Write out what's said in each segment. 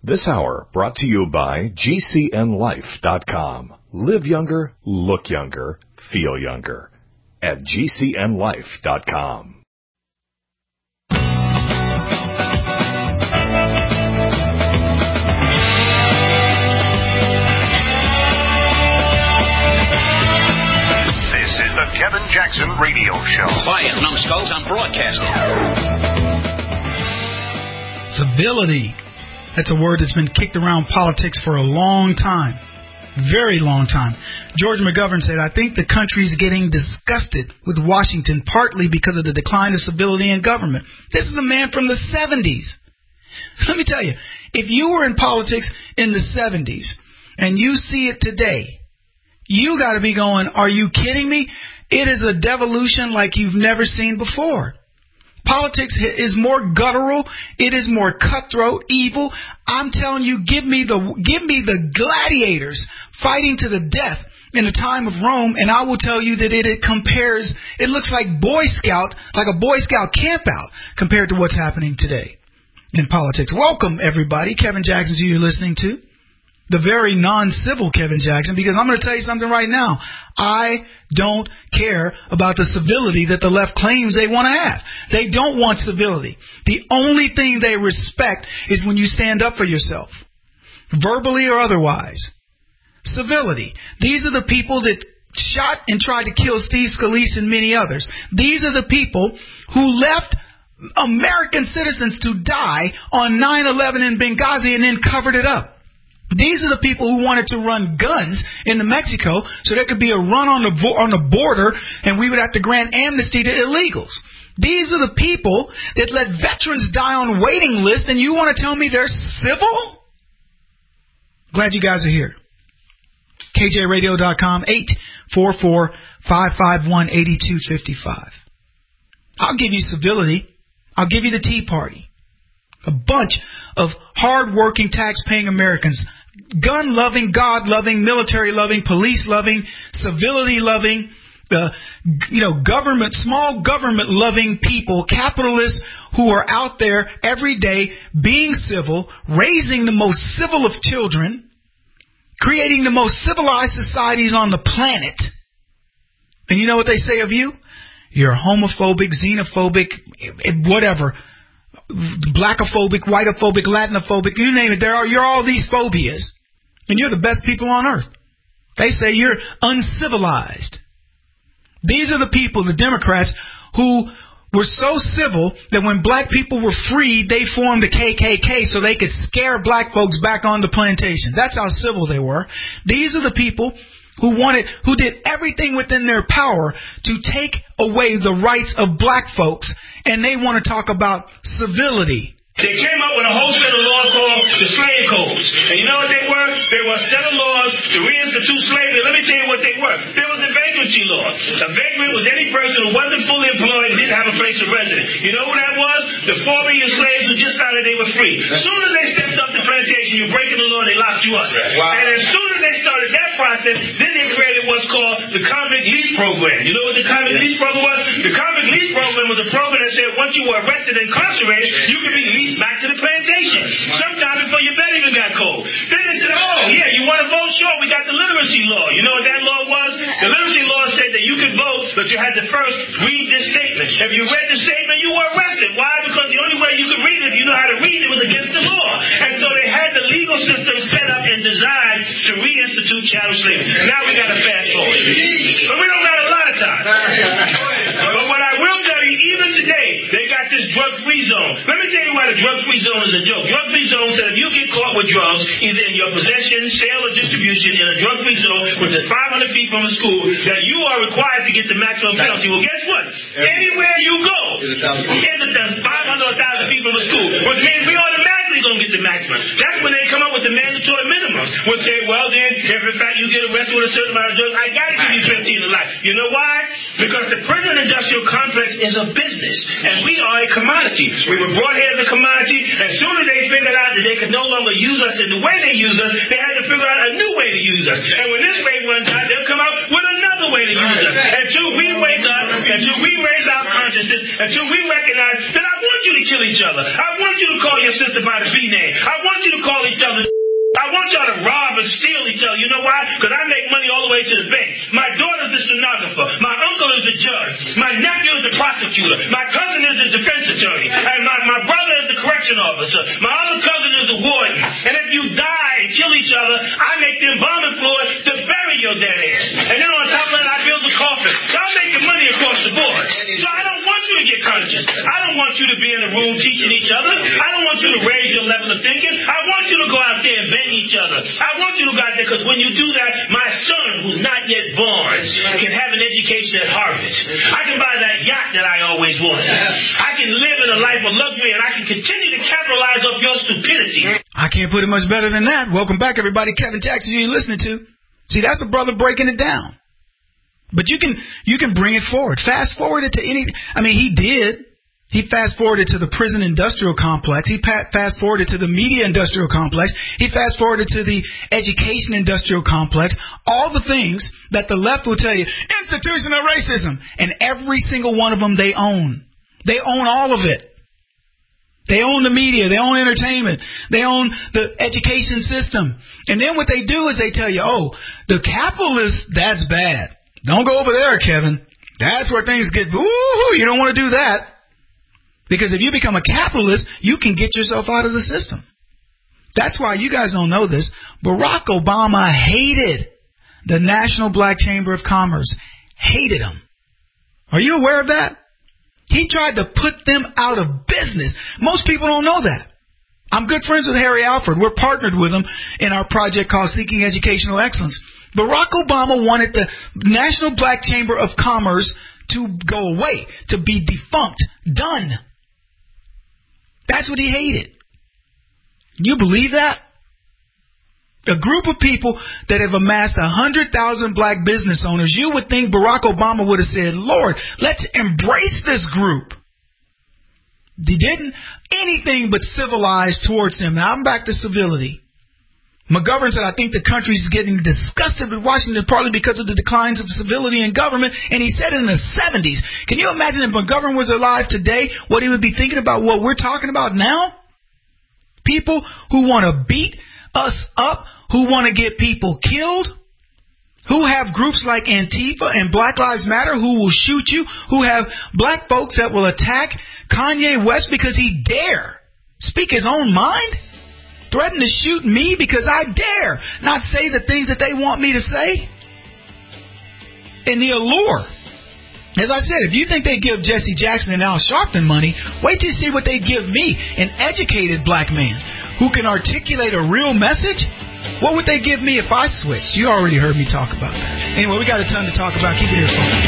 This hour brought to you by GCNLife.com. Live younger, look younger, feel younger. At GCNLife.com. This is the Kevin Jackson Radio Show. Quiet, numbskulls, I'm broadcasting. Civility. That's a word that's been kicked around politics for a long time. Very long time. George McGovern said, I think the country's getting disgusted with Washington partly because of the decline of civility in government. This is a man from the 70s. Let me tell you, if you were in politics in the 70s and you see it today, you got to be going, are you kidding me? It is a devolution like you've never seen before. Politics is more guttural. It is more cutthroat, evil. I'm telling you, give me the gladiators fighting to the death in the time of Rome, and I will tell you that it compares. It looks like a Boy Scout camp out compared to what's happening today in politics. Welcome, everybody. Kevin Jackson, who you're listening to. The very non-civil Kevin Jackson, because I'm going to tell you something right now. I don't care about the civility that the left claims they want to have. They don't want civility. The only thing they respect is when you stand up for yourself, verbally or otherwise. Civility. These are the people that shot and tried to kill Steve Scalise and many others. These are the people who left American citizens to die on 9/11 in Benghazi and then covered it up. These are the people who wanted to run guns into Mexico so there could be a run on the border and we would have to grant amnesty to illegals. These are the people that let veterans die on waiting lists, and you want to tell me they're civil? Glad you guys are here. KJRadio.com, 844-551-8255. I'll give you civility. I'll give you the Tea Party. A bunch of hard-working, tax-paying Americans, gun-loving, God-loving, military-loving, police-loving, civility-loving, government, small government-loving people, capitalists who are out there every day being civil, raising the most civil of children, creating the most civilized societies on the planet. And you know what they say of you? You're homophobic, xenophobic, whatever. Blackophobic, whiteophobic, Latinophobic, you name it. You're all these phobias, and you're the best people on earth. They say you're uncivilized. These are the people, the Democrats, who were so civil that when black people were freed, they formed the KKK so they could scare black folks back on the plantation. That's how civil they were. These are the people who did everything within their power to take away the rights of black folks, and they want to talk about civility. They came up with a whole set of laws called the slave codes. And you know what they were? They were a set of laws to reinstitute slavery. Let me tell you what they were. There was a vagrancy law. A vagrant was any person who wasn't fully employed and didn't have a place of residence. You know who that was? The 4 million slaves who just thought that they were free. As soon as they stepped up the plantation, you're breaking the law, they locked you up. Wow. And as soon as they started that process, then they created what's called the convict lease program. You know what the convict lease program was? The convict lease program was a program that said once you were arrested and incarcerated, you could be leased back to the plantation. Sometime before your bed even got cold. Then they said, oh, yeah, you want to vote? Sure, we got the literacy law. You know what that law was? The literacy law said that you could vote, but you had to first read this statement. If you read the statement, you were arrested. Why? Because the only way you could read it, if you know how to read it, was against the law. And so they had the legal system set up and designed to reinstitute chattel slavery. Now we got to fast forward. But we don't got a lot of time. But what I will tell you, even today, they got this drug-free zone. Let me tell you why the drug-free zone is a joke. Drug-free zone said if you get caught with drugs, either in your possession, sale, or distribution in a drug-free zone, which is 500 feet from a school, that you are required to get the maximum penalty. Well, guess what? Anywhere you go, it's 500 or 1,000 feet from a school, which means we automatically going to get the maximum. That's when they come up with the mandatory minimum. We'll say, well, then, if in fact you get arrested with a certain amount of drugs, I got to give you 15 to life. You know why? Because the prison industrial complex is a business, and we are a commodity. We were brought here as a commodity. As soon as they figured out that they could no longer use us in the way they use us, they had to figure out a new way to use us. And when this way runs out, they'll come out with another way to use us. Until we wake up, until we raise our consciousness, until we recognize that I want you to kill each other. I want you to call your sister by the B name. I want you to call each other why? Because I make money all the way to the bank. My daughter's the stenographer. My uncle is the judge. My nephew is the prosecutor. My cousin is the defense attorney. And my brother is the correction officer. My other cousin is the warden. And if you die and kill each other, I make the embalming fluid to bury your dead ass. And then on top of that, I build the coffin. So I'm making money across the board. So I don't want you to get conscious. I don't want you to be in a room teaching each other. I don't want you to raise your level of thinking. I want you to go out there and bang each other. I want you to go out there because when you do that, my son, who's not yet born, can have an education at Harvard. I can buy that yacht that I always wanted. I can live in a life of luxury, and I can continue to capitalize off your stupidity. I can't put it much better than that. Welcome back, everybody. Kevin Jackson, you're listening to. See, that's a brother breaking it down. But you can bring it forward. Fast forward it to any. I mean, he did. He fast-forwarded to the prison industrial complex. He fast-forwarded to the media industrial complex. He fast-forwarded to the education industrial complex. All the things that the left will tell you, institutional racism. And every single one of them they own. They own all of it. They own the media. They own entertainment. They own the education system. And then what they do is they tell you, oh, the capitalists, that's bad. Don't go over there, Kevin. That's where things get, ooh, you don't want to do that. Because if you become a capitalist, you can get yourself out of the system. That's why you guys don't know this. Barack Obama hated the National Black Chamber of Commerce. Hated them. Are you aware of that? He tried to put them out of business. Most people don't know that. I'm good friends with Harry Alford. We're partnered with him in our project called Seeking Educational Excellence. Barack Obama wanted the National Black Chamber of Commerce to go away, to be defunct, done. That's what he hated. You believe that? A group of people that have amassed 100,000 black business owners, you would think Barack Obama would have said, Lord, let's embrace this group. He didn't. Anything but civilized towards him. Now I'm back to civility. McGovern said, I think the country is getting disgusted with Washington partly because of the declines of civility in government. And he said it in the 70s. Can you imagine if McGovern was alive today, what he would be thinking about what we're talking about now? People who want to beat us up, who want to get people killed, who have groups like Antifa and Black Lives Matter who will shoot you, who have black folks that will attack Kanye West because he dare speak his own mind. Threaten to shoot me because I dare not say the things that they want me to say. And the allure. As I said, if you think they give Jesse Jackson and Al Sharpton money, wait till you see what they give me, an educated black man who can articulate a real message. What would they give me if I switched? You already heard me talk about that. Anyway, we got a ton to talk about. Keep it here, folks.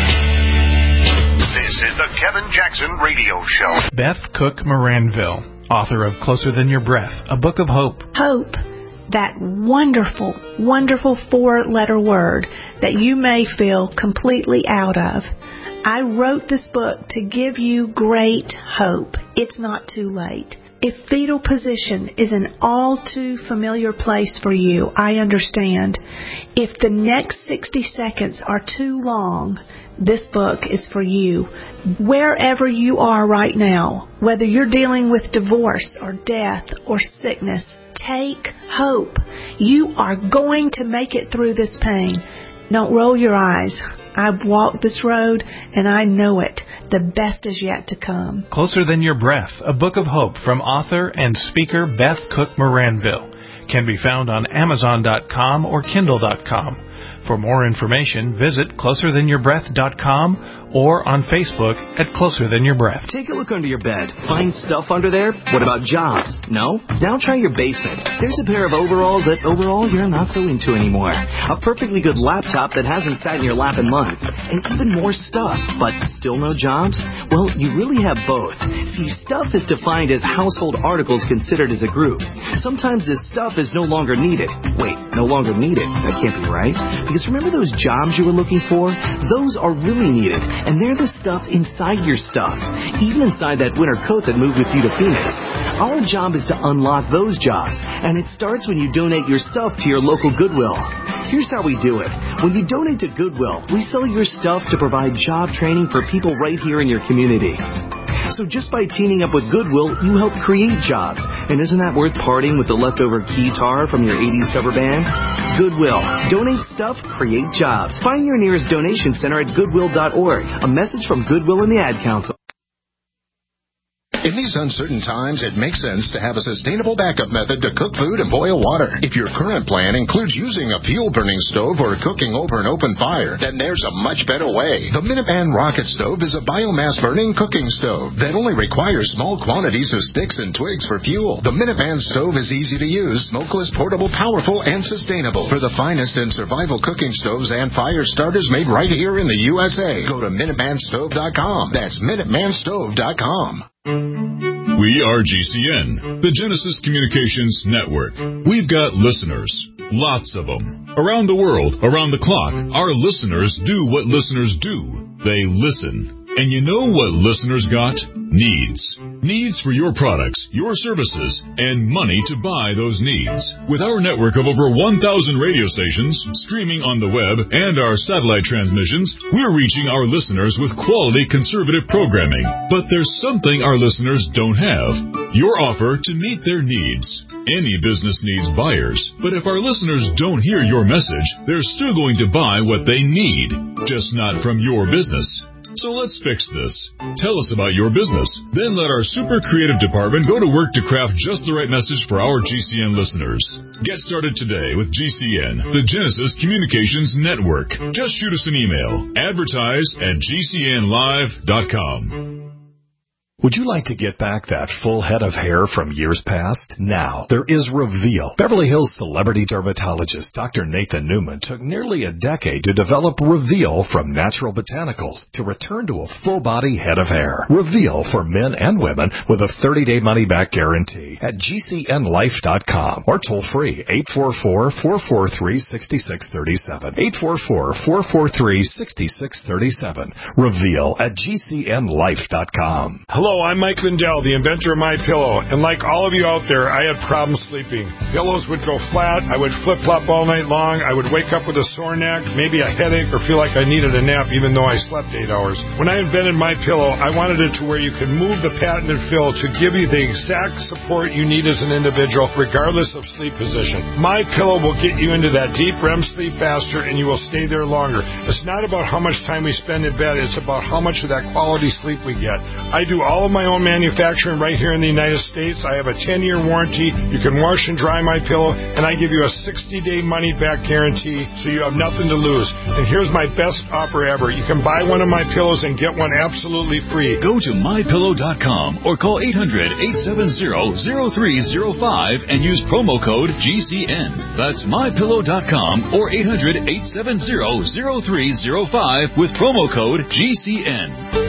This is the Kevin Jackson Radio Show. Beth Cook Moranville, author of Closer Than Your Breath, a book of hope. Hope, that wonderful, wonderful 4-letter word that you may feel completely out of. I wrote this book to give you great hope. It's not too late. If fetal position is an all too familiar place for you, I understand. If the next 60 seconds are too long, this book is for you. Wherever you are right now, whether you're dealing with divorce or death or sickness, take hope. You are going to make it through this pain. Don't roll your eyes. I've walked this road and I know it. The best is yet to come. Closer Than Your Breath, a book of hope from author and speaker Beth Cook Moranville. Can be found on Amazon.com or Kindle.com. For more information, visit closerthanyourBreath.com or on Facebook at Closer Than Your Breath. Take a look under your bed. Find stuff under there? What about jobs? No? Now try your basement. There's a pair of overalls that overall you're not so into anymore. A perfectly good laptop that hasn't sat in your lap in months. And even more stuff, but still no jobs? Well, you really have both. See, stuff is defined as household articles considered as a group. Sometimes this stuff is no longer needed. Wait, no longer needed? That can't be right. Because remember those jobs you were looking for? Those are really needed. And they're the stuff inside your stuff. Even inside that winter coat that moved with you to Phoenix. Our job is to unlock those jobs. And it starts when you donate your stuff to your local Goodwill. Here's how we do it. When you donate to Goodwill, we sell your stuff to provide job training for people right here in your community. So just by teaming up with Goodwill, you help create jobs. And isn't that worth parting with the leftover guitar from your 80s cover band? Goodwill. Donate stuff, create jobs. Find your nearest donation center at goodwill.org. A message from Goodwill and the Ad Council. In these uncertain times, it makes sense to have a sustainable backup method to cook food and boil water. If your current plan includes using a fuel-burning stove or cooking over an open fire, then there's a much better way. The Minuteman Rocket Stove is a biomass-burning cooking stove that only requires small quantities of sticks and twigs for fuel. The Minuteman Stove is easy to use, smokeless, portable, powerful, and sustainable. For the finest in survival cooking stoves and fire starters made right here in the USA, go to MinutemanStove.com. That's MinutemanStove.com. We are GCN, the Genesis Communications Network. We've got listeners, lots of them. Around the world, around the clock, our listeners do what listeners do. They listen. And you know what listeners got? Needs. Needs for your products, your services, and money to buy those needs. With our network of over 1,000 radio stations, streaming on the web, and our satellite transmissions, we're reaching our listeners with quality conservative programming. But there's something our listeners don't have. Your offer to meet their needs. Any business needs buyers, but if our listeners don't hear your message, they're still going to buy what they need, just not from your business. So let's fix this. Tell us about your business. Then let our super creative department go to work to craft just the right message for our GCN listeners. Get started today with GCN, the Genesis Communications Network. Just shoot us an email. Advertise@GCNlive.com. Would you like to get back that full head of hair from years past? Now, there is Reveal. Beverly Hills celebrity dermatologist Dr. Nathan Newman took nearly a decade to develop Reveal from natural botanicals to return to a full-body head of hair. Reveal for men and women with a 30-day money-back guarantee at GCNlife.com or toll-free 844-443-6637. 844-443-6637. Reveal at GCNlife.com. Hello, I'm Mike Lindell, the inventor of MyPillow, and like all of you out there, I had problems sleeping. Pillows would go flat, I would flip-flop all night long, I would wake up with a sore neck, maybe a headache, or feel like I needed a nap even though I slept 8 hours. When I invented MyPillow, I wanted it to where you could move the patented fill to give you the exact support you need as an individual, regardless of sleep position. MyPillow will get you into that deep REM sleep faster, and you will stay there longer. It's not about how much time we spend in bed, it's about how much of that quality sleep we get. I do all of my own manufacturing right here in the United States. I have a 10-year warranty. You can wash and dry MyPillow, and I give you a 60-day money-back guarantee, so you have nothing to lose. And here's my best offer ever. You can buy one of my pillows and get one absolutely free. Go to MyPillow.com or call 800-870-0305 and use promo code GCN. That's MyPillow.com or 800-870-0305 with promo code GCN.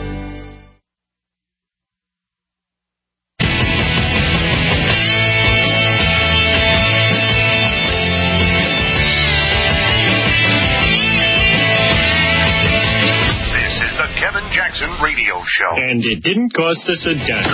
Radio show. And it didn't cost us a dime.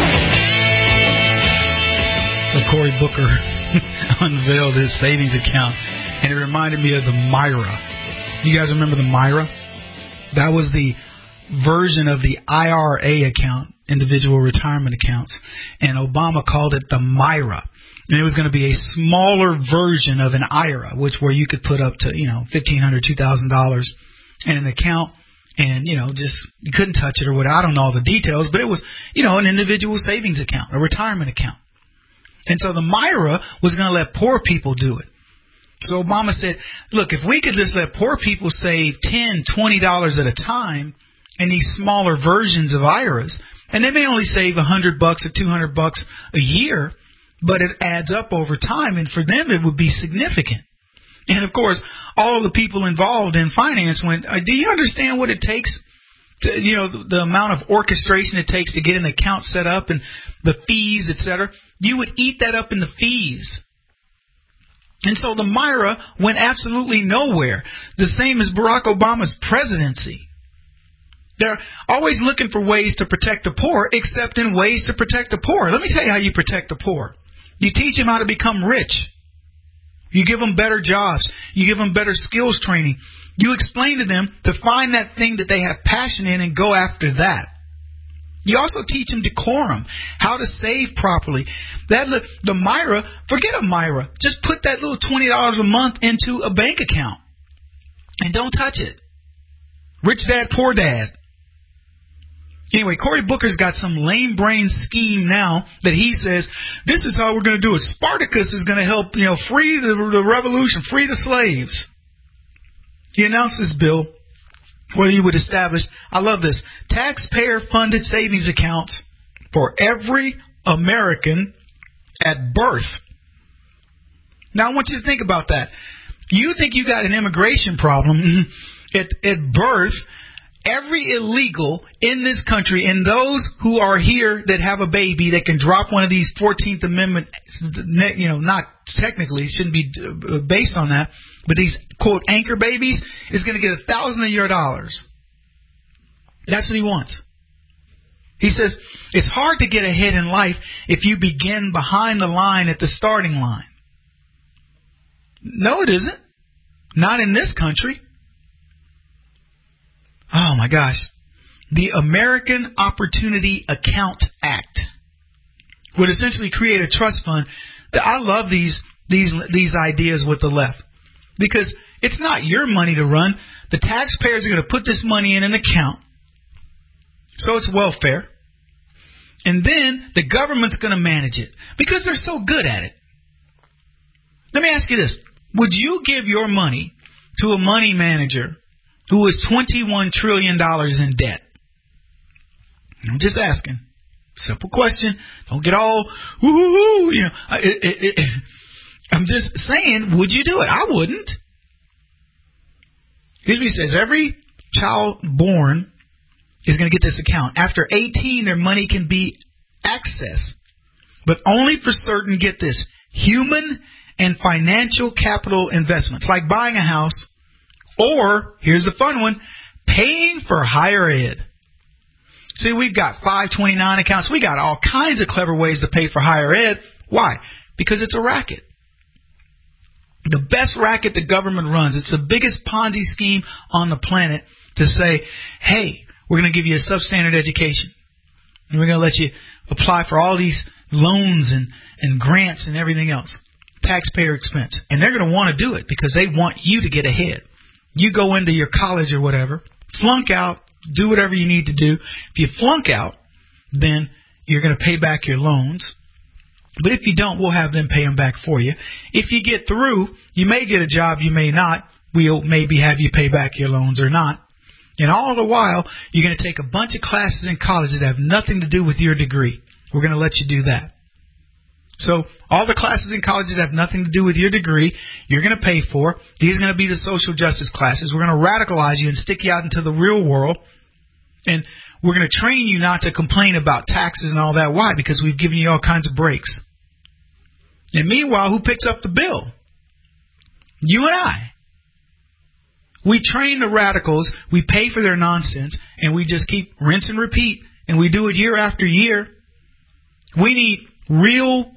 So Cory Booker unveiled his savings account, and it reminded me of the Myra. You guys remember the Myra? That was the version of the IRA account, individual retirement accounts, and Obama called it the Myra. And it was going to be a smaller version of an IRA, where you could put up to, $1,500, $2,000 in an account. And, just you couldn't touch it or what. I don't know all the details, but it was, an individual savings account, a retirement account. And so the Myra was going to let poor people do it. So Obama said, look, if we could just let poor people save $10, $20 at a time in these smaller versions of IRAs, and they may only save $100 or $200 a year, but it adds up over time, and for them it would be significant. And, of course, all of the people involved in finance went, do you understand what it takes, to, the amount of orchestration it takes to get an account set up and the fees, et cetera? You would eat that up in the fees. And so the Myra went absolutely nowhere, the same as Barack Obama's presidency. They're always looking for ways to protect the poor, except in ways to protect the poor. Let me tell you how you protect the poor. You teach them how to become rich. You give them better jobs. You give them better skills training. You explain to them to find that thing that they have passion in and go after that. You also teach them decorum, how to save properly. The Myra, forget a Myra. Just put that little $20 a month into a bank account and don't touch it. Rich dad, poor dad. Anyway, Cory Booker's got some lame brain scheme now that he says, this is how we're going to do it. Spartacus is going to help, free the revolution, free the slaves. He announced this bill where he would establish, I love this, taxpayer-funded savings accounts for every American at birth. Now, I want you to think about that. You think you got an immigration problem at birth. Every illegal in this country, and those who are here that have a baby that can drop one of these 14th Amendment, not technically, it shouldn't be based on that, but these, quote, anchor babies, is going to get $1,000 of your dollars. That's what he wants. He says, it's hard to get ahead in life if you begin behind the line at the starting line. No, it isn't. Not in this country. Oh, my gosh. The American Opportunity Account Act would essentially create a trust fund. I love these ideas with the left because it's not your money to run. The taxpayers are going to put this money in an account, so it's welfare. And then the government's going to manage it because they're so good at it. Let me ask you this. Would you give your money to a money manager who is $21 trillion in debt? I'm just asking. Simple question. Don't get all, woo-hoo-hoo. I'm just saying, would you do it? I wouldn't. Here's what he says. Every child born is going to get this account. After 18, their money can be accessed, but only for certain, get this, human and financial capital investments, like buying a house, or, here's the fun one, paying for higher ed. See, we've got 529 accounts. We got all kinds of clever ways to pay for higher ed. Why? Because it's a racket. The best racket the government runs. It's the biggest Ponzi scheme on the planet to say, hey, we're going to give you a substandard education. And we're going to let you apply for all these loans and grants and everything else. Taxpayer expense. And they're going to want to do it because they want you to get ahead. You go into your college or whatever, flunk out, do whatever you need to do. If you flunk out, then you're going to pay back your loans. But if you don't, we'll have them pay them back for you. If you get through, you may get a job, you may not. We'll maybe have you pay back your loans or not. And all the while, you're going to take a bunch of classes in college that have nothing to do with your degree. We're going to let you do that. So all the classes in college that have nothing to do with your degree, you're going to pay for. These are going to be the social justice classes. We're going to radicalize you and stick you out into the real world. And we're going to train you not to complain about taxes and all that. Why? Because we've given you all kinds of breaks. And meanwhile, who picks up the bill? You and I. We train the radicals, we pay for their nonsense, and we just keep rinse and repeat. And we do it year after year. We need real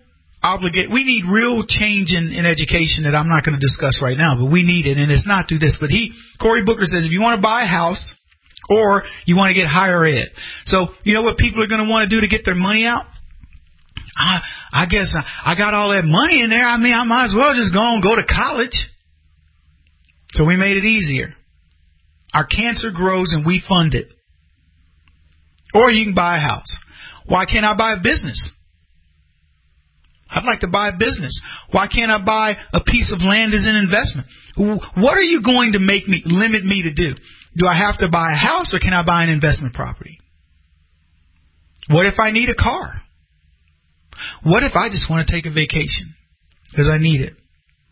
change in education that I'm not going to discuss right now, but we need it, and it's not through this. But Cory Booker says if you want to buy a house or you want to get higher ed. So you know what people are going to want to do to get their money out? I guess I got all that money in there. I mean, I might as well just go to college. So we made it easier. Our cancer grows and we fund it. Or you can buy a house. Why can't I buy a business? I'd like to buy a business. Why can't I buy a piece of land as an investment? What are you going to limit me to do? Do I have to buy a house or can I buy an investment property? What if I need a car? What if I just want to take a vacation because I need it?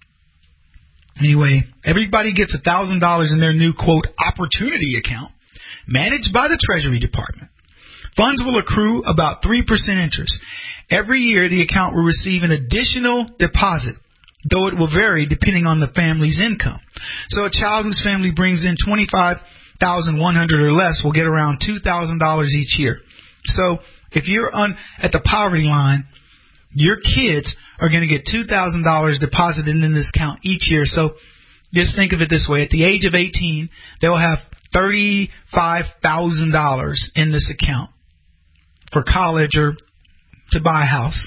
Anyway, everybody gets $1,000 in their new, quote, opportunity account managed by the Treasury Department. Funds will accrue about 3% interest. Every year, the account will receive an additional deposit, though it will vary depending on the family's income. So a child whose family brings in $25,100 or less will get around $2,000 each year. So if you're at the poverty line, your kids are going to get $2,000 deposited in this account each year. So just think of it this way. At the age of 18, they will have $35,000 in this account. for college or to buy a house.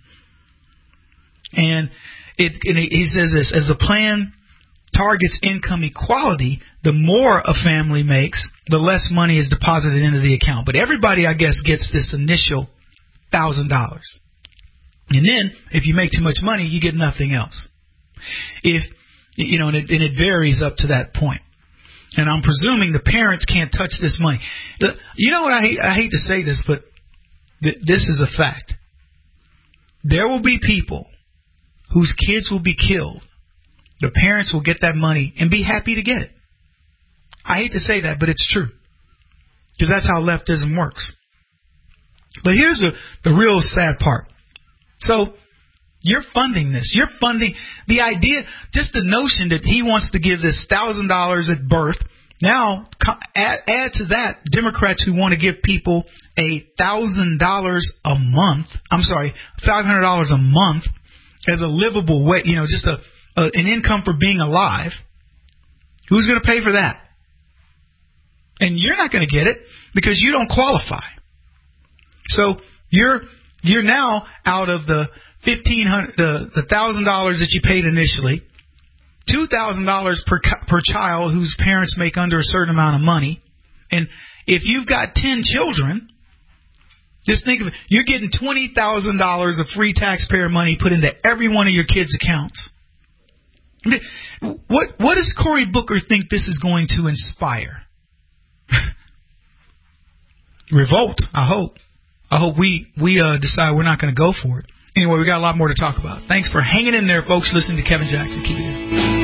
And he says this, as the plan targets income equality, the more a family makes, the less money is deposited into the account. But everybody, I guess, gets this initial $1,000. And then, if you make too much money, you get nothing else. And it varies up to that point. And I'm presuming the parents can't touch this money. You know what? I hate to say this, but this is a fact. There will be people whose kids will be killed. The parents will get that money and be happy to get it. I hate to say that, but it's true. Because that's how leftism works. But here's the real sad part. So, you're funding this. You're funding the idea, just the notion that he wants to give this $1,000 at birth. Now, add to that Democrats who want to give people $1,000 a month. I'm sorry, $500 a month as a livable way, just an income for being alive. Who's going to pay for that? And you're not going to get it because you don't qualify. So you're now out of the $1,000 that you paid initially, $2,000 per child whose parents make under a certain amount of money. And if you've got 10 children, just think of it, you're getting $20,000 of free taxpayer money put into every one of your kids' accounts. What does Cory Booker think this is going to inspire? Revolt, I hope. I hope we decide we're not going to go for it. Anyway, we got a lot more to talk about. Thanks for hanging in there, folks. Listening to Kevin Jackson. Keep it in.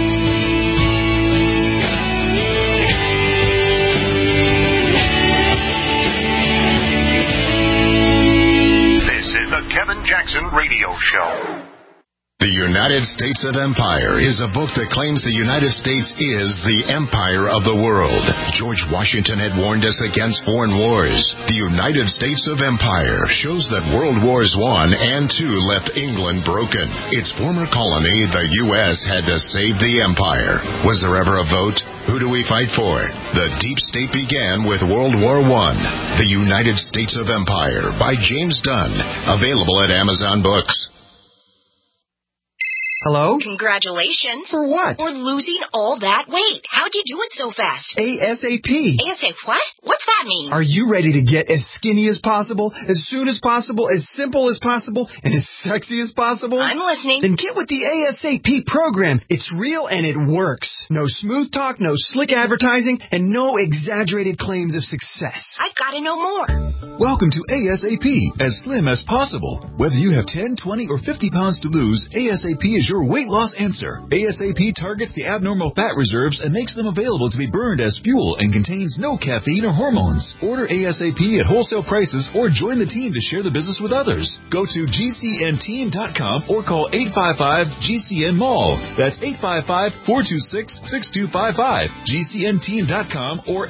This is the Kevin Jackson Radio Show. The United States of Empire is a book that claims the United States is the empire of the world. George Washington had warned us against foreign wars. The United States of Empire shows that World Wars I and II left England broken. Its former colony, the U.S., had to save the empire. Was there ever a vote? Who do we fight for? The Deep State began with World War I. The United States of Empire by James Dunn. Available at Amazon Books. Hello? Congratulations. For what? For losing all that weight. How'd you do it so fast? ASAP. ASAP what? What's that mean? Are you ready to get as skinny as possible, as soon as possible, as simple as possible, and as sexy as possible? I'm listening. Then get with the ASAP program. It's real and it works. No smooth talk, no slick advertising, and no exaggerated claims of success. I've got to know more. Welcome to ASAP, as slim as possible. Whether you have 10, 20, or 50 pounds to lose, ASAP is your weight loss answer. ASAP targets the abnormal fat reserves and makes them available to be burned as fuel and contains no caffeine or hormones. Order ASAP at wholesale prices or join the team to share the business with others. Go to GCNteam.com or call 855-GCN-MALL. That's 855-426-6255. GCNteam.com or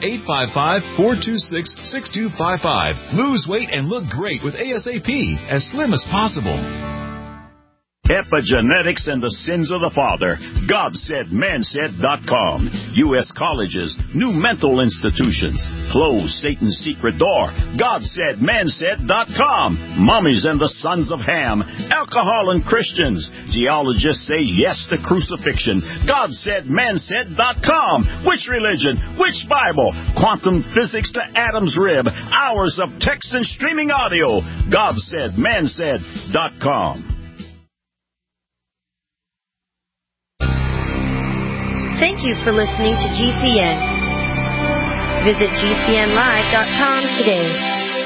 855-426-6255. Lose weight and look great with ASAP, as slim as possible. Epigenetics and the Sins of the Father. GodSaidManSaid.com. U.S. colleges, new mental institutions. Close Satan's secret door. GodSaidManSaid.com. Mummies and the Sons of Ham. Alcohol and Christians. Geologists say yes to crucifixion. GodSaidManSaid.com. Which religion? Which Bible? Quantum physics to Adam's rib. Hours of text and streaming audio. GodSaidManSaid.com. Thank you for listening to GCN. Visit GCNlive.com today.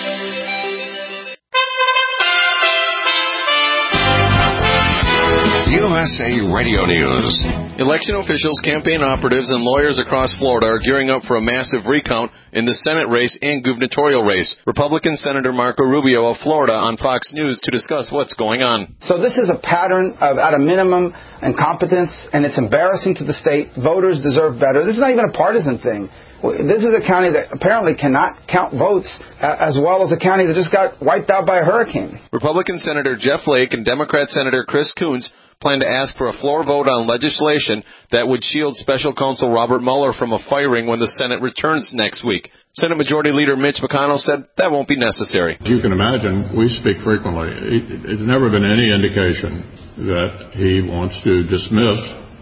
USA Radio News. Election officials, campaign operatives, and lawyers across Florida are gearing up for a massive recount in the Senate race and gubernatorial race. Republican Senator Marco Rubio of Florida on Fox News to discuss what's going on. So this is a pattern of, at a minimum, incompetence, and it's embarrassing to the state. Voters deserve better. This is not even a partisan thing. This is a county that apparently cannot count votes as well as a county that just got wiped out by a hurricane. Republican Senator Jeff Flake and Democrat Senator Chris Coons plan to ask for a floor vote on legislation that would shield special counsel Robert Mueller from a firing when the Senate returns next week. Senate Majority Leader Mitch McConnell said that won't be necessary. As you can imagine, we speak frequently. It's never been any indication that he wants to dismiss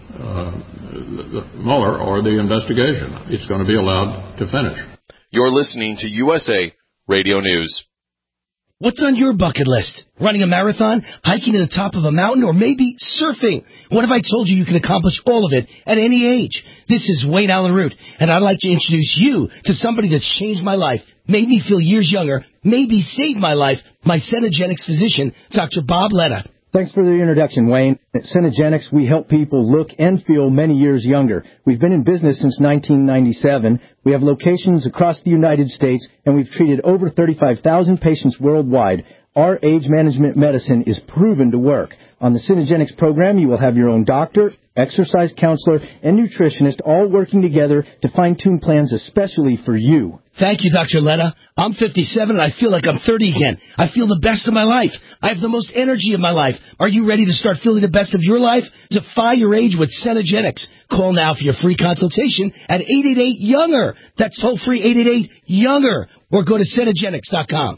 Mueller or the investigation. It's going to be allowed to finish. You're listening to USA Radio News. What's on your bucket list? Running a marathon, hiking to the top of a mountain, or maybe surfing? What if I told you you can accomplish all of it at any age? This is Wayne Allen Root, and I'd like to introduce you to somebody that's changed my life, made me feel years younger, maybe saved my life, my Cenegenics physician, Dr. Bob Letta. Thanks for the introduction, Wayne. At Cenegenics, we help people look and feel many years younger. We've been in business since 1997. We have locations across the United States, and we've treated over 35,000 patients worldwide. Our age management medicine is proven to work. On the Cenegenics program, you will have your own doctor, exercise counselor, and nutritionist all working together to fine-tune plans especially for you. Thank you, Dr. Letta. I'm 57 and I feel like I'm 30 again. I feel the best of my life. I have the most energy of my life. Are you ready to start feeling the best of your life? Defy your age with Cenegenics. Call now for your free consultation at 888-YOUNGER. That's toll-free 888-YOUNGER. Or go to Cenegenics.com.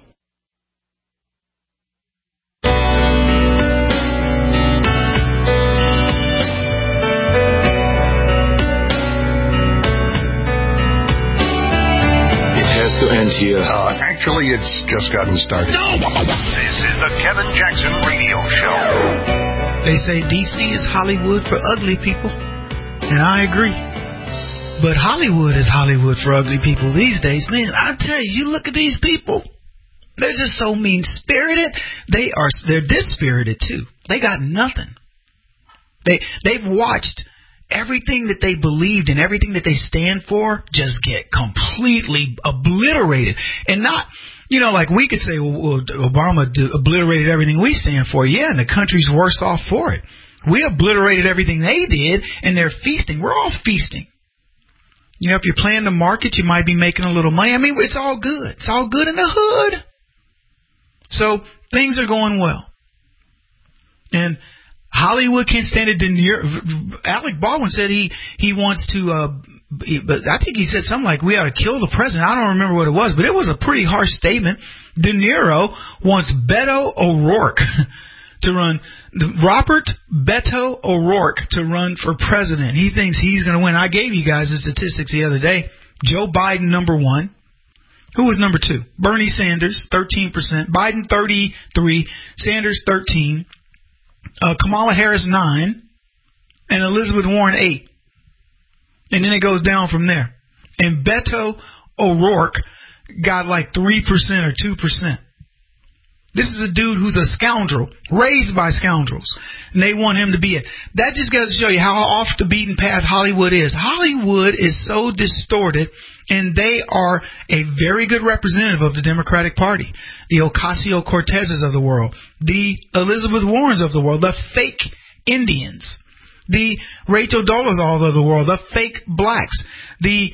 To end here. Actually, it's just gotten started. This is the Kevin Jackson Radio Show. They say D.C. is Hollywood for ugly people, and I agree. But Hollywood is Hollywood for ugly people these days. Man, I tell you, you look at these people. They're just so mean-spirited. They're dispirited, too. They got nothing. They've watched everything that they believed and everything that they stand for just get completely obliterated. And not, like we could say, well, Obama obliterated everything we stand for. Yeah, and the country's worse off for it. We obliterated everything they did, and they're feasting. We're all feasting. If you're playing the market, you might be making a little money. I mean, it's all good. It's all good in the hood. So things are going well. And Hollywood can't stand it. Alec Baldwin said he wants to, but I think he said something like, we ought to kill the president. I don't remember what it was, but it was a pretty harsh statement. De Niro wants Beto O'Rourke to run, Robert Beto O'Rourke to run for president. He thinks he's going to win. I gave you guys the statistics the other day. Joe Biden, number 1. Who was number 2? Bernie Sanders, 13%. Biden, 33%. Sanders, 13%. Kamala Harris 9%, and Elizabeth Warren 8%. And then it goes down from there. And Beto O'Rourke got like 3% or 2%. This is a dude who's a scoundrel, raised by scoundrels, and they want him to be it. That just goes to show you how off the beaten path Hollywood is. Hollywood is so distorted, and they are a very good representative of the Democratic Party. The Ocasio-Cortezes of the world, the Elizabeth Warrens of the world, the fake Indians, the Rachel Dolezals of the world, the fake blacks, the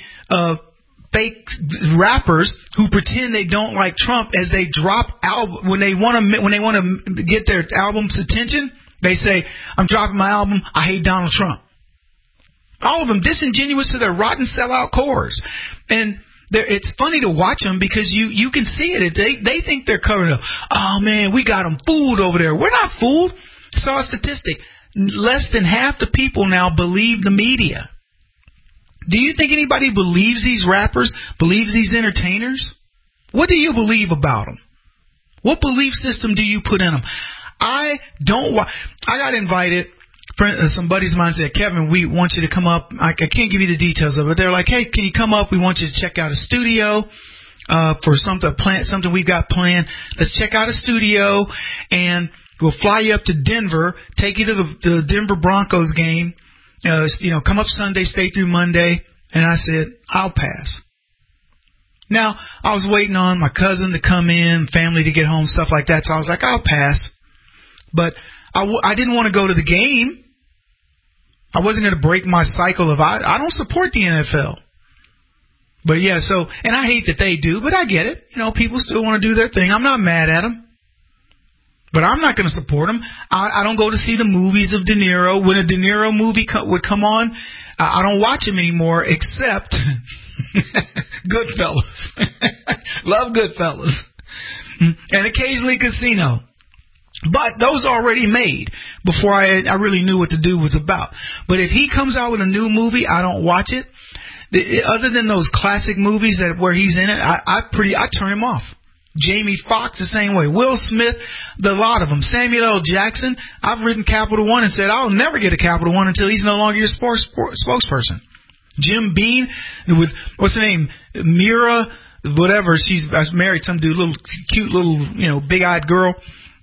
fake rappers who pretend they don't like Trump as they drop album when they want to get their album's attention. They say, "I'm dropping my album. I hate Donald Trump." All of them disingenuous to their rotten sellout cores, and it's funny to watch them because you can see it. They think they're covered up. Oh man, we got them fooled over there. We're not fooled. Saw a statistic: less than half the people now believe the media. Do you think anybody believes these rappers, believes these entertainers? What do you believe about them? What belief system do you put in them? I got invited. Some buddies of mine said, "Kevin, we want you to come up." I can't give you the details of it. They're like, "Hey, can you come up? We want you to check out a studio for something we've got planned. Let's check out a studio, and we'll fly you up to Denver, take you to the Denver Broncos game. Come up Sunday, stay through Monday." And I said, "I'll pass." Now, I was waiting on my cousin to come in, family to get home, stuff like that. So I was like, "I'll pass." But I didn't want to go to the game. I wasn't going to break my cycle of, I don't support the NFL. But yeah, and I hate that they do, but I get it. People still want to do their thing. I'm not mad at them. But I'm not going to support them. I don't go to see the movies of De Niro. When a De Niro movie would come on, I don't watch them anymore, except Goodfellas. Love Goodfellas. And occasionally Casino. But those are already made before I really knew what the dude was about. But if he comes out with a new movie, I don't watch it. Other than those classic movies where he's in it, I turn him off. Jamie Foxx the same way. Will Smith, the lot of them. Samuel L. Jackson, I've written Capital One and said I'll never get a Capital One until he's no longer your spokesperson. Jim Beam with what's her name, Mira, whatever. She's married some dude, little cute little big-eyed girl.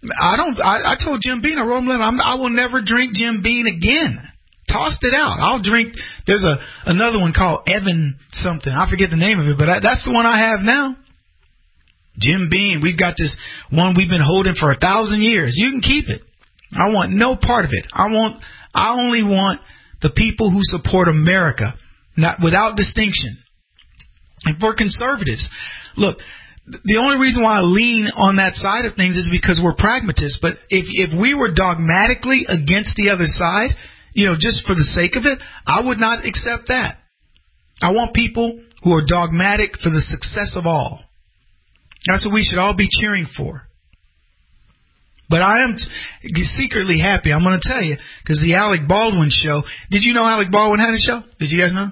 I told Jim Beam, I wrote him a letter, I will never drink Jim Beam again. Tossed it out. I'll drink. There's another one called Evan something. I forget the name of it, but that's the one I have now. Jim Beam. We've got this one we've been holding for 1,000 years. You can keep it. I want no part of it. I only want the people who support America, not without distinction. And for conservatives, look, the only reason why I lean on that side of things is because we're pragmatists. But if we were dogmatically against the other side, just for the sake of it, I would not accept that. I want people who are dogmatic for the success of all. That's what we should all be cheering for. But I am secretly happy, I'm going to tell you, because the Alec Baldwin show, did you know Alec Baldwin had a show? Did you guys know?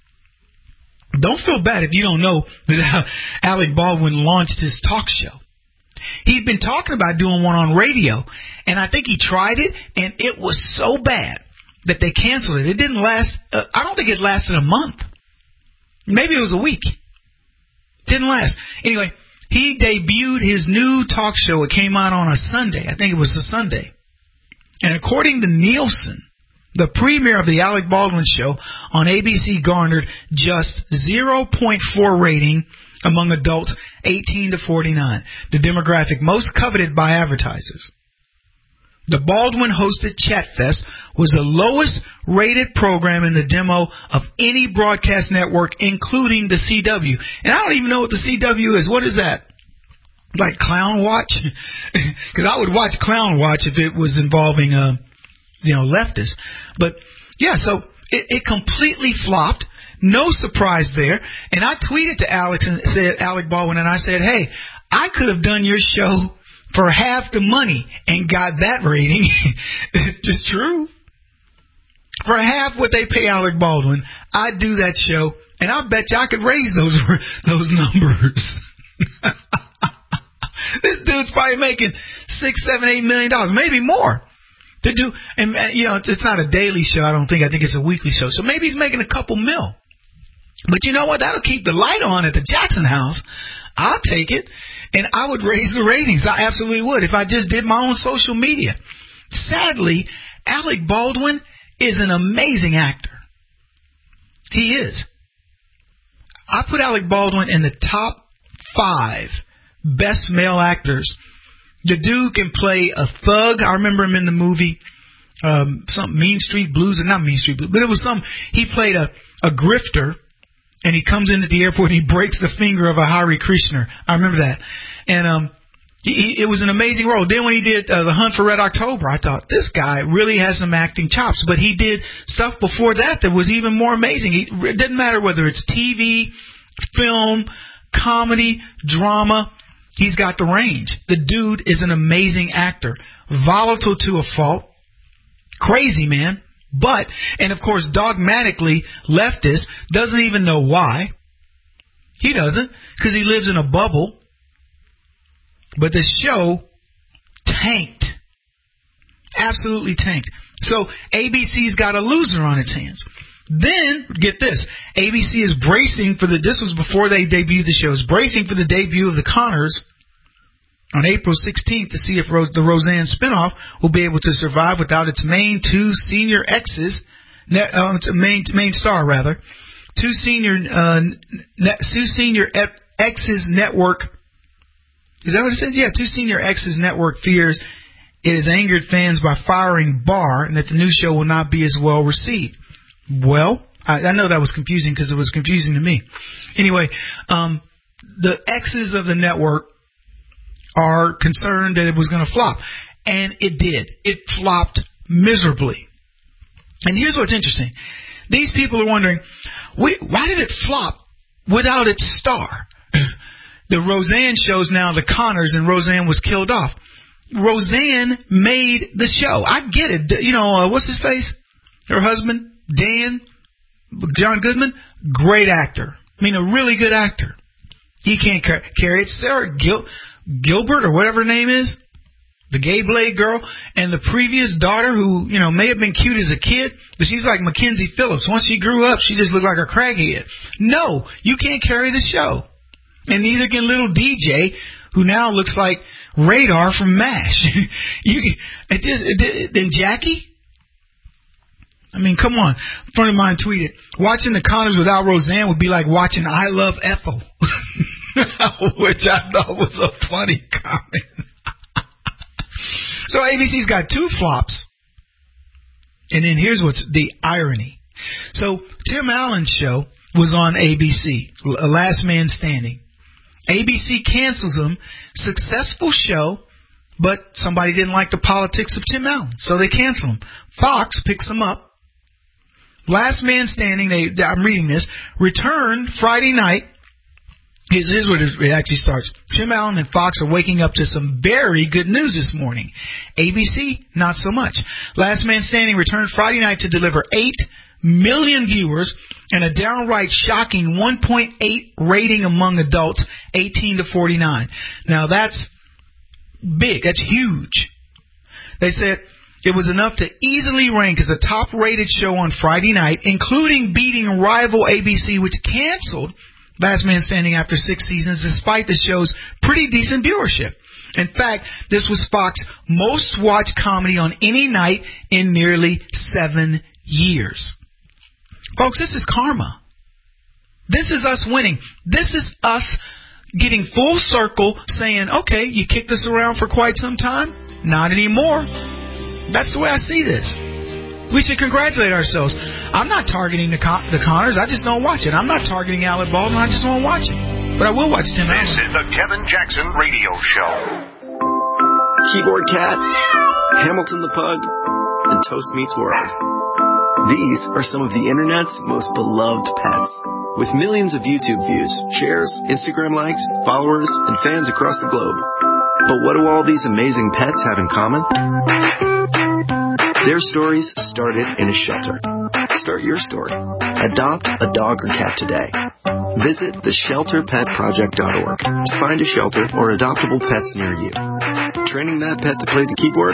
Don't feel bad if you don't know that Alec Baldwin launched his talk show. He'd been talking about doing one on radio, and I think he tried it, and it was so bad that they canceled it. It didn't last, I don't think it lasted a month. Maybe it was a week. Didn't last. Anyway, he debuted his new talk show. It came out on a Sunday. I think it was a Sunday. And according to Nielsen, the premiere of the Alec Baldwin show on ABC garnered just 0.4 rating among adults 18 to 49, the demographic most coveted by advertisers. The Baldwin-hosted Chatfest was the lowest rated program in the demo of any broadcast network, including the CW. And I don't even know what the CW is. What is that? Like Clown Watch? Because I would watch Clown Watch if it was involving, leftists. But, yeah, so it completely flopped. No surprise there. And I tweeted to Alec Baldwin, and I said, hey, I could have done your show for half the money and got that rating. It's just true. For half what they pay Alec Baldwin, I'd do that show, and I bet you I could raise those numbers. This dude's probably making $6, $7, $8 million, maybe more. To do, and it's not a daily show. I think it's a weekly show. So maybe he's making a couple mil. But you know what? That'll keep the light on at the Jackson house. I'll take it, and I would raise the ratings. I absolutely would if I just did my own social media. Sadly, Alec Baldwin is an amazing actor. He is. I put Alec Baldwin in the top 5 best male actors. The dude can play a thug. I remember him in the movie, something Mean Street Blues, not Mean Street Blues, but it was he played a grifter, and he comes into the airport and he breaks the finger of a Hare Krishna. I remember that. And it was an amazing role. Then when he did The Hunt for Red October, I thought, this guy really has some acting chops. But he did stuff before that was even more amazing. It didn't matter whether it's TV, film, comedy, drama. He's got the range. The dude is an amazing actor. Volatile to a fault. Crazy, man. But, and of course, dogmatically leftist, doesn't even know why. He doesn't, because he lives in a bubble. But the show tanked. Absolutely tanked. So ABC's got a loser on its hands. Then, get this, ABC is bracing for this was before they debuted the show, is bracing for the debut of the Connors on April 16th to see if the Roseanne spinoff will be able to survive without its main two senior exes, main star rather, two senior exes network. Is that what it says? Yeah, two senior exes network fears it has angered fans by firing Barr, and that the new show will not be as well received. Well, I know that was confusing because it was confusing to me. Anyway, the exes of the network are concerned that it was going to flop. And it did. It flopped miserably. And here's what's interesting. These people are wondering, why did it flop without its star. The Roseanne show's now the Connors, and Roseanne was killed off. Roseanne made the show. I get it. You know, what's his face? Her husband, John Goodman, great actor. I mean, a really good actor. He can't carry it. Sarah Gilbert, or whatever her name is, the gay blade girl, and the previous daughter who, you know, may have been cute as a kid, but she's like Mackenzie Phillips. Once she grew up, she just looked like a crackhead. No, you can't carry the show. And neither can little DJ, who now looks like Radar from MASH. And Jackie? I mean, come on. A friend of mine tweeted, watching the Connors without Roseanne would be like watching I Love Ethel. Which I thought was a funny comment. So ABC's got two flops. And then here's what's the irony. So Tim Allen's show was on ABC, Last Man Standing. ABC cancels him. Successful show, but somebody didn't like the politics of Tim Allen, so they cancel him. Fox picks him up. Last Man Standing, I'm reading this, returned Friday night. Here's what it actually starts. Tim Allen and Fox are waking up to some very good news this morning. ABC, not so much. Last Man Standing returned Friday night to deliver 8 million viewers and a downright shocking 1.8 rating among adults 18 to 49. Now that's big. That's huge. They said it was enough to easily rank as a top-rated show on Friday night, including beating rival ABC, which canceled Last Man Standing after 6 seasons, despite the show's pretty decent viewership. In fact, this was Fox's most-watched comedy on any night in nearly 7 years. Folks, this is karma. This is us winning. This is us getting full circle saying, okay, you kicked us around for quite some time. Not anymore. That's the way I see this. We should congratulate ourselves. I'm not targeting the Connors. I just don't watch it. I'm not targeting Alec Baldwin. I just won't watch it. But I will watch Tim Allen. This is the Kevin Jackson Radio Show. Keyboard Cat, Hamilton the Pug, and Toast Meets World. These are some of the internet's most beloved pets. With millions of YouTube views, shares, Instagram likes, followers, and fans across the globe. But what do all these amazing pets have in common? Their stories started in a shelter. Start your story. Adopt a dog or cat today. Visit theshelterpetproject.org to find a shelter or adoptable pets near you. Training that pet to play the keyboard?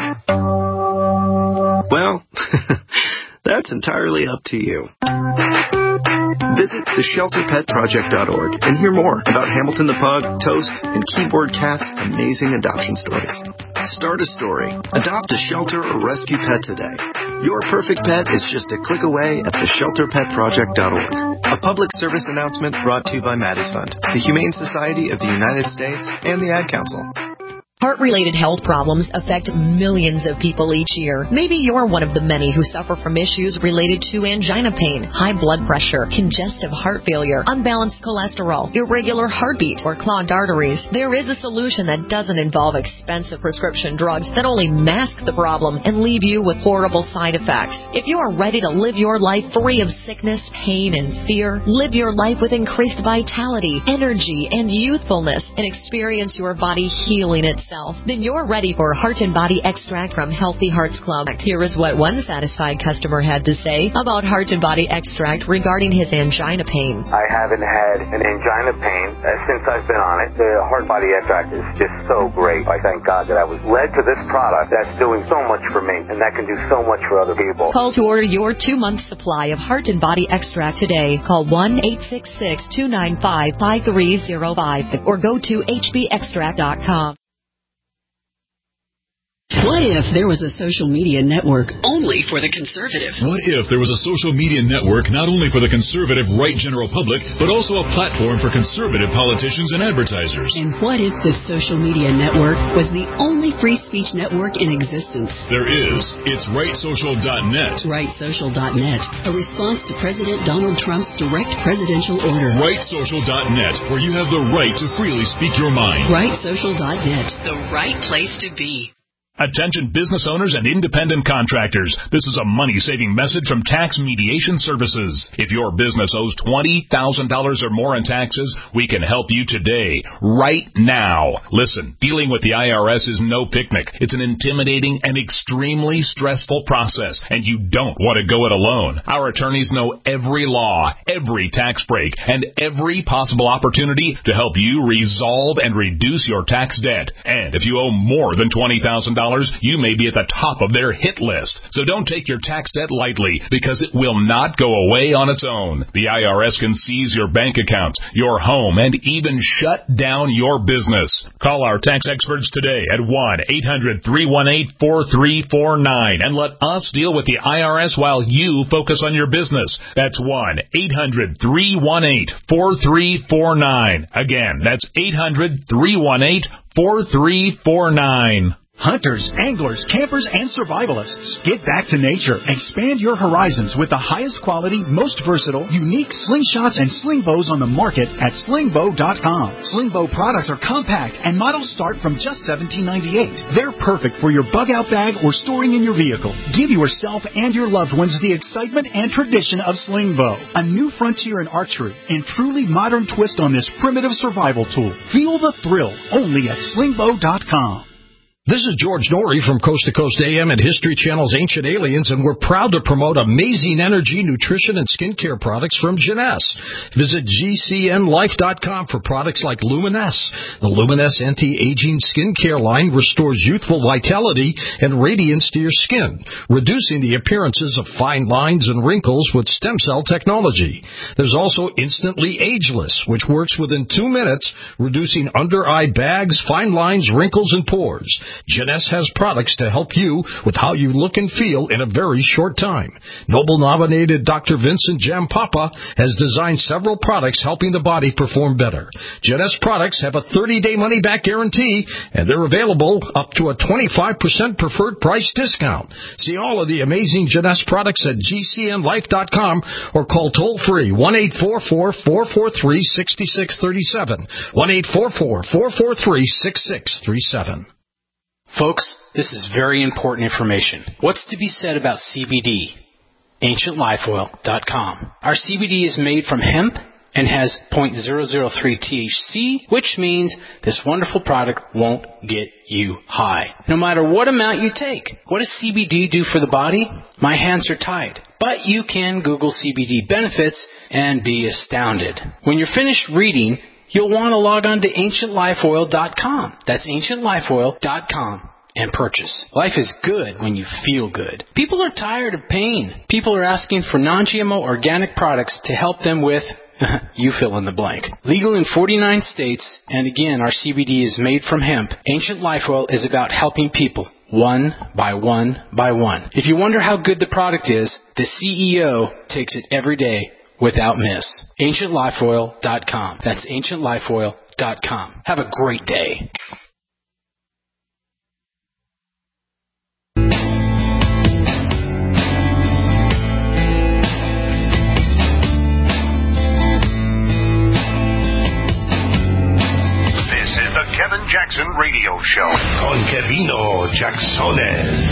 Well, that's entirely up to you. Visit theshelterpetproject.org and hear more about Hamilton the Pug, Toast, and Keyboard Cat's amazing adoption stories. Start a story. Adopt a shelter or rescue pet today. Your perfect pet is just a click away at theshelterpetproject.org. A public service announcement brought to you by Maddie's Fund, the Humane Society of the United States, and the Ad Council. Heart-related health problems affect millions of people each year. Maybe you're one of the many who suffer from issues related to angina pain, high blood pressure, congestive heart failure, unbalanced cholesterol, irregular heartbeat, or clogged arteries. There is a solution that doesn't involve expensive prescription drugs that only mask the problem and leave you with horrible side effects. If you are ready to live your life free of sickness, pain, and fear, live your life with increased vitality, energy, and youthfulness, and experience your body healing itself, then you're ready for Heart and Body Extract from Healthy Hearts Club. Here is what one satisfied customer had to say about Heart and Body Extract regarding his angina pain. I haven't had an angina pain since I've been on it. The Heart Body Extract is just so great. I thank God that I was led to this product that's doing so much for me and that can do so much for other people. Call to order your 2-month supply of Heart and Body Extract today. Call 1-866-295-5305 or go to hbextract.com. What if there was a social media network only for the conservative? What if there was a social media network not only for the conservative right general public, but also a platform for conservative politicians and advertisers? And what if the social media network was the only free speech network in existence? There is. It's rightsocial.net. Rightsocial.net, a response to President Donald Trump's direct presidential order. Rightsocial.net, where you have the right to freely speak your mind. Rightsocial.net, the right place to be. Attention business owners and independent contractors. This is a money-saving message from Tax Mediation Services. If your business owes $20,000 or more in taxes, we can help you today, right now. Listen, dealing with the IRS is no picnic. It's an intimidating and extremely stressful process, and you don't want to go it alone. Our attorneys know every law, every tax break, and every possible opportunity to help you resolve and reduce your tax debt. And if you owe more than $20,000, you may be at the top of their hit list. So don't take your tax debt lightly, because it will not go away on its own. The IRS can seize your bank accounts, your home, and even shut down your business. Call our tax experts today at 1-800-318-4349 and let us deal with the IRS while you focus on your business. That's 1-800-318-4349. Again, that's 800-318-4349. Hunters, anglers, campers, and survivalists. Get back to nature. Expand your horizons with the highest quality, most versatile, unique slingshots and sling bows on the market at slingbow.com. Slingbow products are compact and models start from just $17.98. They're perfect for your bug out bag or storing in your vehicle. Give yourself and your loved ones the excitement and tradition of Slingbow, a new frontier in archery and truly modern twist on this primitive survival tool. Feel the thrill only at slingbow.com. This is George Norrie from Coast to Coast AM and History Channel's Ancient Aliens, and we're proud to promote amazing energy, nutrition, and skincare products from Jeunesse. Visit GCNLife.com for products like Luminesse. The Luminesse anti-aging skincare line restores youthful vitality and radiance to your skin, reducing the appearances of fine lines and wrinkles with stem cell technology. There's also Instantly Ageless, which works within 2 minutes, reducing under-eye bags, fine lines, wrinkles, and pores. Jeunesse has products to help you with how you look and feel in a very short time. Nobel-nominated Dr. Vincent Jampapa has designed several products helping the body perform better. Jeunesse products have a 30-day money-back guarantee, and they're available up to a 25% preferred price discount. See all of the amazing Jeunesse products at GCNLife.com or call toll-free 1-844-443-6637, 1-844-443-6637. Folks, this is very important information. What's to be said about CBD? AncientLifeOil.com. Our CBD is made from hemp and has 0.003 THC, which means this wonderful product won't get you high, no matter what amount you take. What does CBD do for the body? My hands are tied. But you can Google CBD benefits and be astounded. When you're finished reading, you'll want to log on to AncientLifeOil.com. That's AncientLifeOil.com and purchase. Life is good when you feel good. People are tired of pain. People are asking for non-GMO organic products to help them with you fill in the blank. Legal in 49 states, and again, our CBD is made from hemp. Ancient Life Oil is about helping people one by one by one. If you wonder how good the product is, the CEO takes it every day without miss. AncientLifeOil.com. That's AncientLifeOil.com. Have a great day. Kevin Jackson Radio Show con Kevino Jacksones.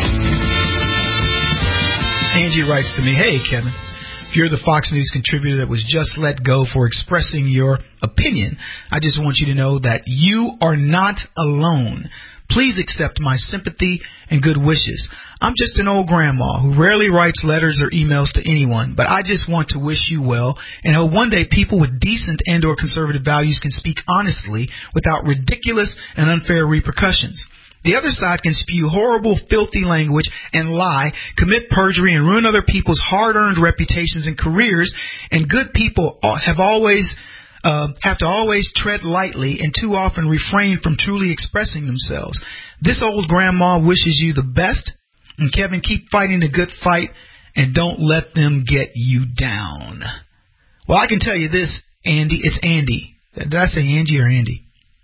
Angie writes to me, "Hey, Kevin, if you're the Fox News contributor that was just let go for expressing your opinion, I just want you to know that you are not alone. Please accept my sympathy and good wishes. I'm just an old grandma who rarely writes letters or emails to anyone, but I just want to wish you well and hope one day people with decent and or conservative values can speak honestly without ridiculous and unfair repercussions. The other side can spew horrible, filthy language and lie, commit perjury, and ruin other people's hard-earned reputations and careers, and good people have to always tread lightly and too often refrain from truly expressing themselves. This old grandma wishes you the best, and Kevin, keep fighting the good fight and don't let them get you down." Well, I can tell you this, Andy. It's Andy. Did I say Angie or Andy?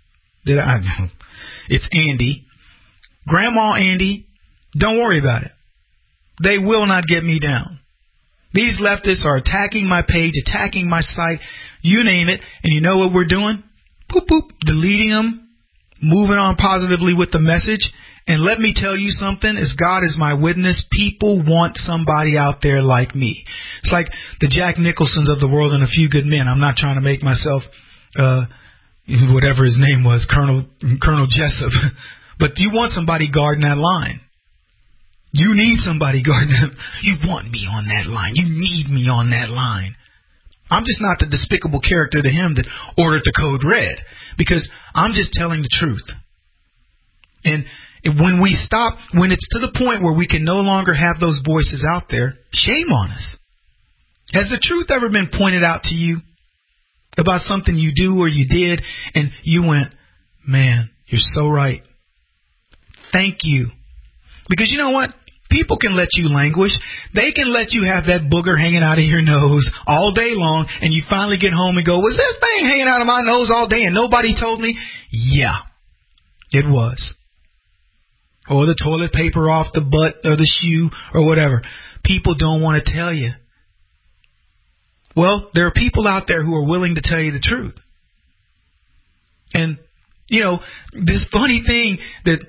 It's Andy. Grandma Andy, don't worry about it. They will not get me down. These leftists are attacking my page, attacking my site, you name it, and you know what we're doing? Boop, boop, deleting them, moving on positively with the message, And let me tell you something, as God is my witness, people want somebody out there like me. It's like the Jack Nicholsons of the world and A Few Good Men. I'm not trying to make myself, whatever his name was, Colonel Jessup. But you want somebody guarding that line. You need somebody guarding it. You want me on that line. You need me on that line. I'm just not the despicable character to him that ordered the code red, because I'm just telling the truth. And when we stop, when it's to the point where we can no longer have those voices out there, shame on us. Has the truth ever been pointed out to you about something you do or you did, and you went, man, you're so right. Thank you. Because you know what? People can let you languish. They can let you have that booger hanging out of your nose all day long, and you finally get home and go, was this thing hanging out of my nose all day and nobody told me? Yeah, it was. Or the toilet paper off the butt or the shoe or whatever. People don't want to tell you. Well, there are people out there who are willing to tell you the truth. And, you know, this funny thing that,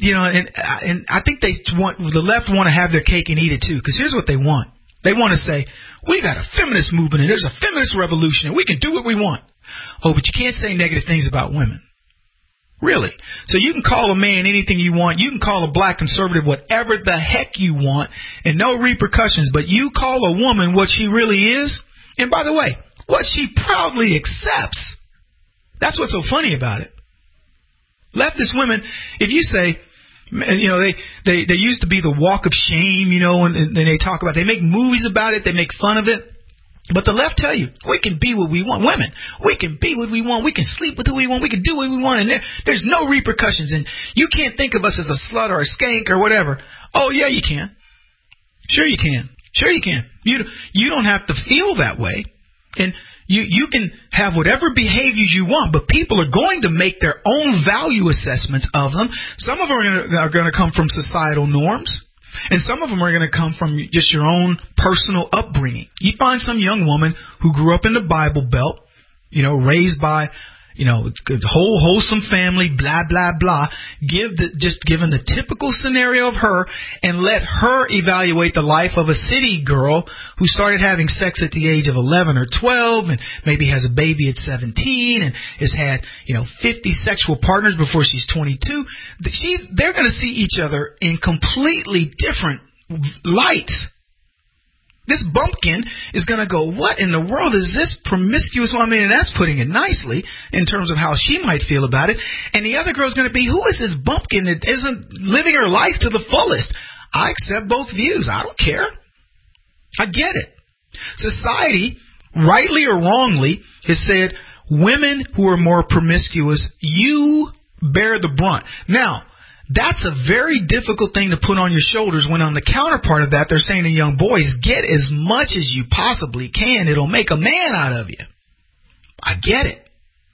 and I think the left want to have their cake and eat it too. Because here's what they want. They want to say, we got a feminist movement and there's a feminist revolution and we can do what we want. Oh, but you can't say negative things about women. Really? So you can call a man anything you want. You can call a black conservative whatever the heck you want and no repercussions. But you call a woman what she really is, and by the way, what she proudly accepts. That's what's so funny about it. Leftist women, if you say, you know, they used to be the walk of shame, you know, and they talk about, they make movies about it, they make fun of it. But the left tell you, we can be what we want. Women, we can be what we want. We can sleep with who we want. We can do what we want. And there's no repercussions. And you can't think of us as a slut or a skank or whatever. Oh, yeah, you can. Sure you can. Sure you can. You don't have to feel that way. And you can have whatever behaviors you want, but people are going to make their own value assessments of them. Some of them are going to come from societal norms. And some of them are going to come from just your own personal upbringing. You find some young woman who grew up in the Bible Belt, you know, raised by, you know, whole wholesome family, blah, blah, blah. Just given the typical scenario of her and let her evaluate the life of a city girl who started having sex at the age of 11 or 12 and maybe has a baby at 17 and has had, you know, 50 sexual partners before she's 22. They're going to see each other in completely different lights. This bumpkin is going to go, what in the world is this promiscuous woman? I mean, and that's putting it nicely in terms of how she might feel about it. And the other girl's going to be, who is this bumpkin that isn't living her life to the fullest? I accept both views. I don't care. I get it. Society, rightly or wrongly, has said women who are more promiscuous, you bear the brunt. Now, that's a very difficult thing to put on your shoulders when on the counterpart of that, they're saying to young boys, get as much as you possibly can. It'll make a man out of you. I get it.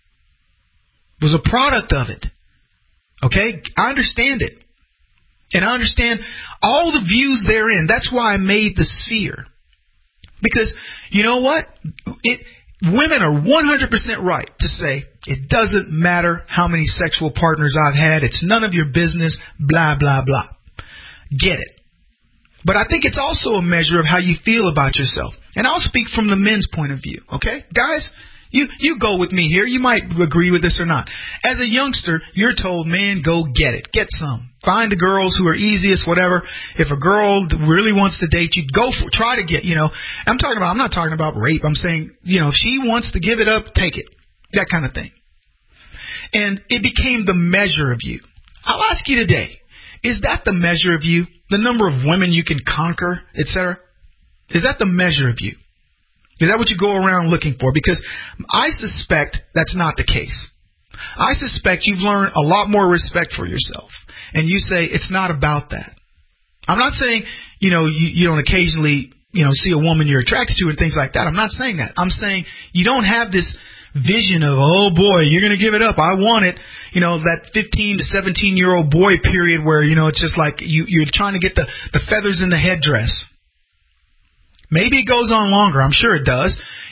It was a product of it. Okay? I understand it. And I understand all the views therein. That's why I made the sphere. Because, you know what? Women are 100% right to say, it doesn't matter how many sexual partners I've had. It's none of your business, blah, blah, blah. Get it. But I think it's also a measure of how you feel about yourself. And I'll speak from the men's point of view, okay? Guys, you go with me here. You might agree with this or not. As a youngster, you're told, man, go get it. Get some. Find the girls who are easiest, whatever. If a girl really wants to date you, go for it. Try to get, you know. I'm not talking about rape. I'm saying, you know, if she wants to give it up, take it. That kind of thing. And it became the measure of you. I'll ask you today, is that the measure of you? The number of women you can conquer, etc.? Is that the measure of you? Is that what you go around looking for? Because I suspect that's not the case. I suspect you've learned a lot more respect for yourself. And you say, it's not about that. I'm not saying, you know, you don't occasionally, you know, see a woman you're attracted to and things like that. I'm not saying that. I'm saying you don't have this vision of, oh boy, you're going to give it up. I want it. You know, that 15 to 17-year-old boy period where, you know, it's just like you're trying to get the feathers in the headdress. Maybe it goes on longer. I'm sure it does.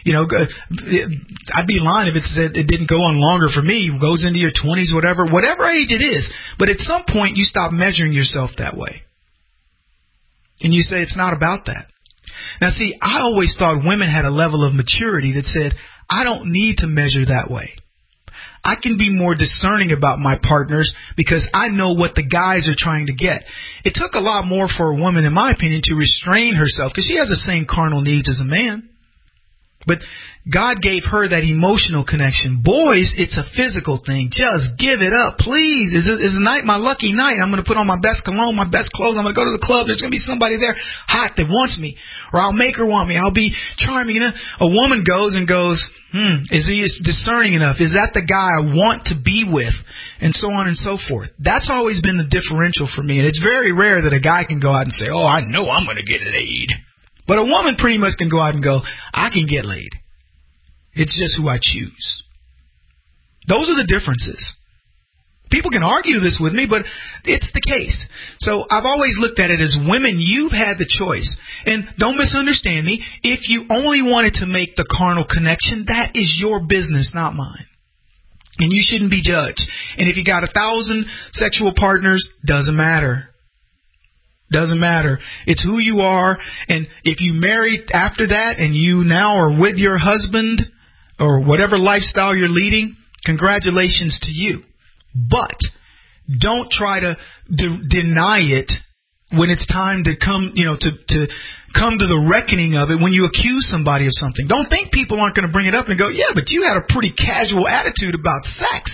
I'd be lying if it said it didn't go on longer for me. It goes into your 20s, whatever age it is. But at some point, you stop measuring yourself that way. And you say, it's not about that. Now, see, I always thought women had a level of maturity that said, I don't need to measure that way. I can be more discerning about my partners because I know what the guys are trying to get. It took a lot more for a woman, in my opinion, to restrain herself because she has the same carnal needs as a man. But God gave her that emotional connection. Boys, it's a physical thing. Just give it up, please. Is tonight my lucky night? I'm going to put on my best cologne, my best clothes. I'm going to go to the club. There's going to be somebody there hot that wants me. Or I'll make her want me. I'll be charming. A woman goes, is he discerning enough? Is that the guy I want to be with? And so on and so forth. That's always been the differential for me. And it's very rare that a guy can go out and say, oh, I know I'm going to get laid. But a woman pretty much can go out and go, I can get laid. It's just who I choose. Those are the differences. People can argue this with me, but it's the case. So I've always looked at it as women, you've had the choice. And don't misunderstand me. If you only wanted to make the carnal connection, that is your business, not mine. And you shouldn't be judged. And if you got 1,000 sexual partners, doesn't matter. Doesn't matter. It's who you are. And if you married after that and you now are with your husband or whatever lifestyle you're leading, congratulations to you. But don't try to deny it when it's time to come, to come to the reckoning of it when you accuse somebody of something. Don't think people aren't going to bring it up and go, yeah, but you had a pretty casual attitude about sex.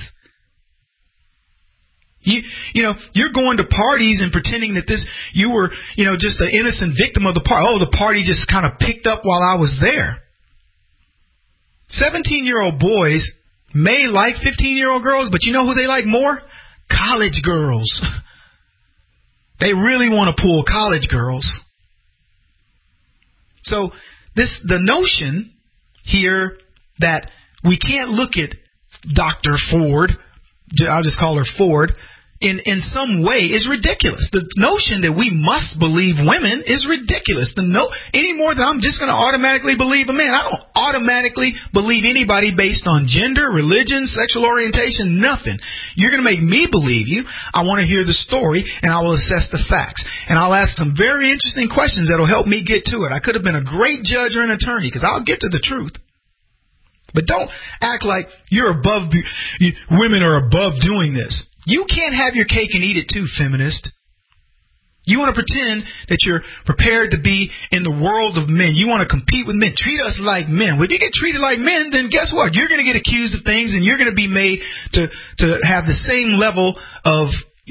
You're going to parties and pretending that you were, just an innocent victim of the party. Oh, the party just kind of picked up while I was there. 17-year-old boys may like 15-year-old girls, but you know who they like more? College girls. They really want to pull college girls. So the notion here that we can't look at Dr. Ford, I'll just call her Ford, in some way is ridiculous. The notion that we must believe women is ridiculous. Any more than I'm just going to automatically believe a man. I don't automatically believe anybody based on gender, religion, sexual orientation, nothing. You're going to make me believe you. I want to hear the story, and I will assess the facts. And I'll ask some very interesting questions that will help me get to it. I could have been a great judge or an attorney because I'll get to the truth. But don't act like women are above doing this. You can't have your cake and eat it too, feminist. You want to pretend that you're prepared to be in the world of men. You want to compete with men. Treat us like men. Well, if you get treated like men, then guess what? You're going to get accused of things and you're going to be made to have the same level of,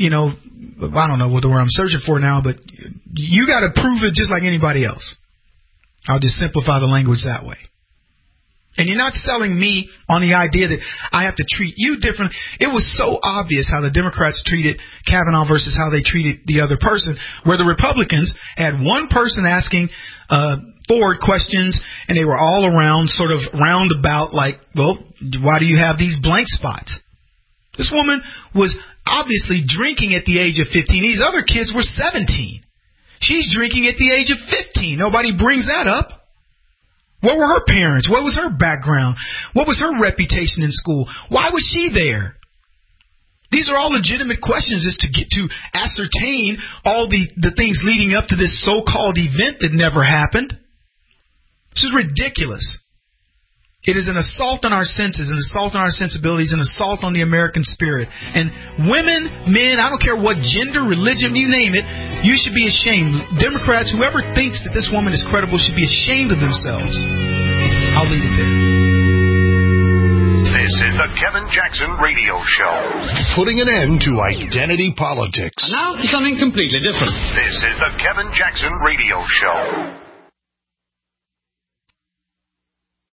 I don't know what the word I'm searching for now, but you got to prove it just like anybody else. I'll just simplify the language that way. And you're not selling me on the idea that I have to treat you differently. It was so obvious how the Democrats treated Kavanaugh versus how they treated the other person, where the Republicans had one person asking Ford questions, and they were all around, sort of roundabout, like, well, why do you have these blank spots? This woman was obviously drinking at the age of 15. These other kids were 17. She's drinking at the age of 15. Nobody brings that up. What were her parents? What was her background? What was her reputation in school? Why was she there? These are all legitimate questions as to get to ascertain all the things leading up to this so-called event that never happened. This is ridiculous. It is an assault on our senses, an assault on our sensibilities, an assault on the American spirit. And women, men, I don't care what gender, religion, you name it, you should be ashamed. Democrats, whoever thinks that this woman is credible should be ashamed of themselves. I'll leave it there. This is the Kevin Jackson Radio Show. Putting an end to identity politics. And now something completely different. This is the Kevin Jackson Radio Show.